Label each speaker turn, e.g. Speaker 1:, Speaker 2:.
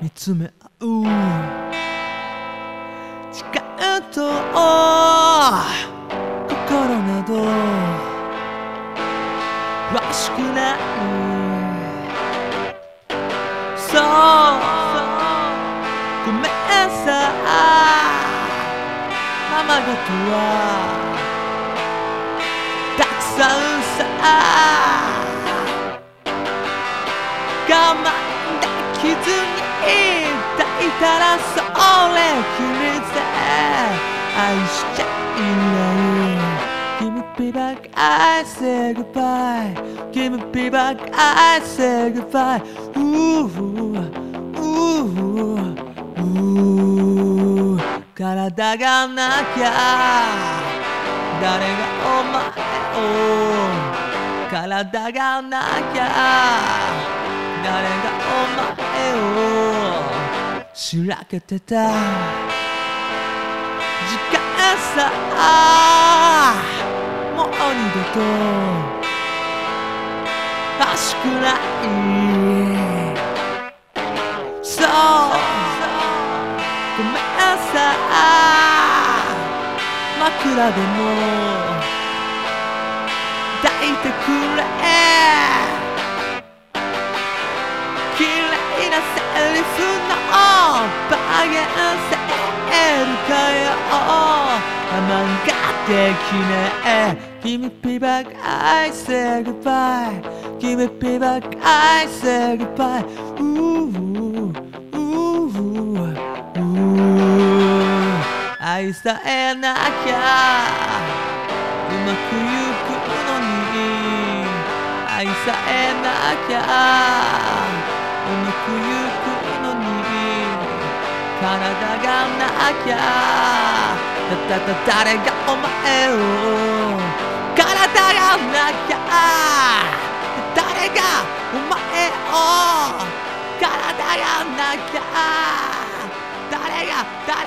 Speaker 1: 見つめ合う時間と心などらしくないそうごめんさままごとはたくさんさ我慢できずに抱いたらそれきりで愛しちゃいない Give me back, I say goodbye Give me back, I say goodbye Ooh, ooh, ooh 体がなきゃ誰がお前を体がなきゃ誰がお前をしらけてた時間さもう二度と欲しくないそうごめんさ枕でも抱いてくれ綺麗なセリフのバーゲンセールかよ我慢ができない Give me back, I say goodbye Give me back, I say goodbye Ooh, ooh, ooh 愛さえなきゃうまくゆくのに愛さえなきゃうまくゆくのに体がなきゃ誰がお前を体がなきゃ誰がお前を体がなきゃ誰が